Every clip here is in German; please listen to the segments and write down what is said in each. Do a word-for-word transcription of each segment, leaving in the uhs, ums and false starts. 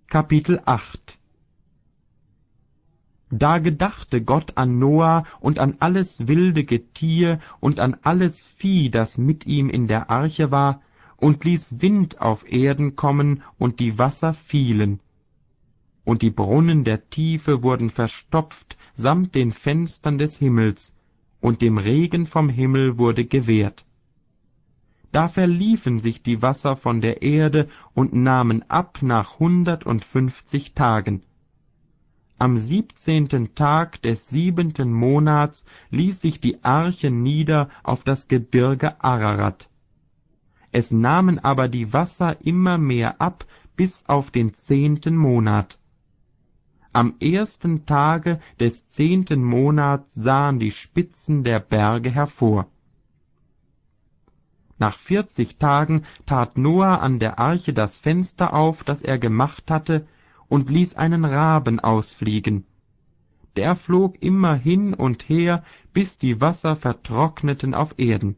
Kapitel acht. Da gedachte Gott an Noah und an alles wilde Getier und an alles Vieh, das mit ihm in der Arche war, und ließ Wind auf Erden kommen, und die Wasser fielen. Und die Brunnen der Tiefe wurden verstopft samt den Fenstern des Himmels, und dem Regen vom Himmel wurde gewährt. Da verliefen sich die Wasser von der Erde und nahmen ab nach hundertundfünfzig Tagen. Am siebzehnten Tag des siebenten Monats ließ sich die Arche nieder auf das Gebirge Ararat. Es nahmen aber die Wasser immer mehr ab bis auf den zehnten Monat. Am ersten Tage des zehnten Monats sahen die Spitzen der Berge hervor. Nach vierzig Tagen tat Noah an der Arche das Fenster auf, das er gemacht hatte, und ließ einen Raben ausfliegen. Der flog immer hin und her, bis die Wasser vertrockneten auf Erden.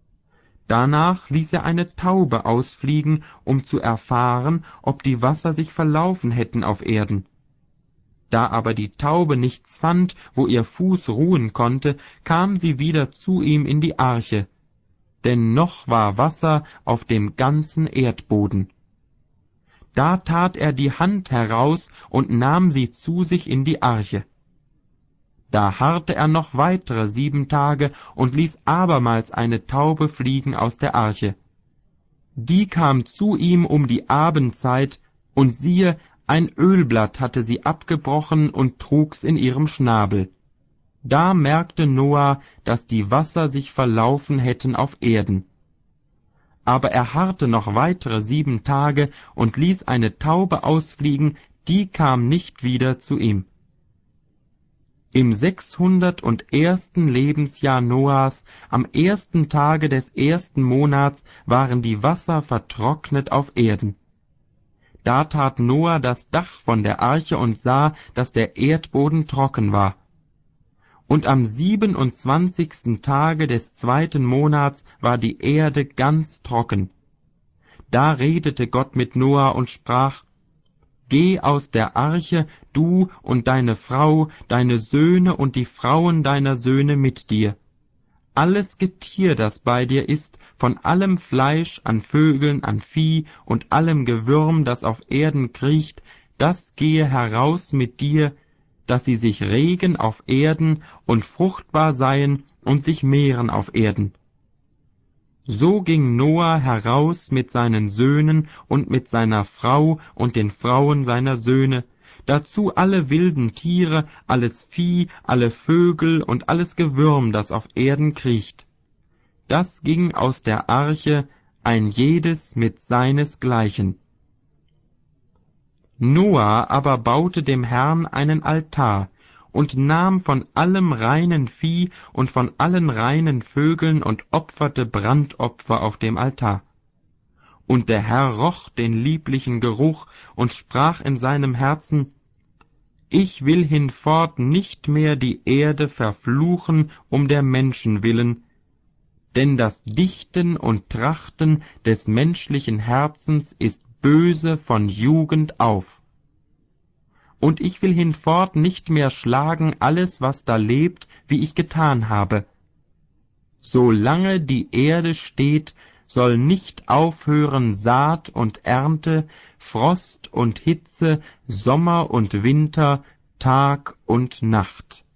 Danach ließ er eine Taube ausfliegen, um zu erfahren, ob die Wasser sich verlaufen hätten auf Erden. Da aber die Taube nichts fand, wo ihr Fuß ruhen konnte, kam sie wieder zu ihm in die Arche, denn noch war Wasser auf dem ganzen Erdboden. Da tat er die Hand heraus und nahm sie zu sich in die Arche. Da harrte er noch weitere sieben Tage und ließ abermals eine Taube fliegen aus der Arche. Die kam zu ihm um die Abendzeit, und siehe, ein Ölblatt hatte sie abgebrochen und trug's in ihrem Schnabel. Da merkte Noah, dass die Wasser sich verlaufen hätten auf Erden. Aber er harrte noch weitere sieben Tage und ließ eine Taube ausfliegen, die kam nicht wieder zu ihm. Im sechshundert und ersten Lebensjahr Noahs, am ersten Tage des ersten Monats, waren die Wasser vertrocknet auf Erden. Da tat Noah das Dach von der Arche und sah, dass der Erdboden trocken war. Und am siebenundzwanzigsten Tage des zweiten Monats war die Erde ganz trocken. Da redete Gott mit Noah und sprach: Geh aus der Arche, du und deine Frau, deine Söhne und die Frauen deiner Söhne mit dir. Alles Getier, das bei dir ist, von allem Fleisch, an Vögeln, an Vieh und allem Gewürm, das auf Erden kriecht, das gehe heraus mit dir, dass sie sich regen auf Erden und fruchtbar seien und sich mehren auf Erden. So ging Noah heraus mit seinen Söhnen und mit seiner Frau und den Frauen seiner Söhne, dazu alle wilden Tiere, alles Vieh, alle Vögel und alles Gewürm, das auf Erden kriecht. Das ging aus der Arche, ein jedes mit seinesgleichen. Noah aber baute dem Herrn einen Altar und nahm von allem reinen Vieh und von allen reinen Vögeln und opferte Brandopfer auf dem Altar. Und der Herr roch den lieblichen Geruch und sprach in seinem Herzen: Ich will hinfort nicht mehr die Erde verfluchen um der Menschen willen, denn das Dichten und Trachten des menschlichen Herzens ist böse von Jugend auf. Und ich will hinfort nicht mehr schlagen alles, was da lebt, wie ich getan habe. Solange die Erde steht, soll nicht aufhören Saat und Ernte, Frost und Hitze, Sommer und Winter, Tag und Nacht.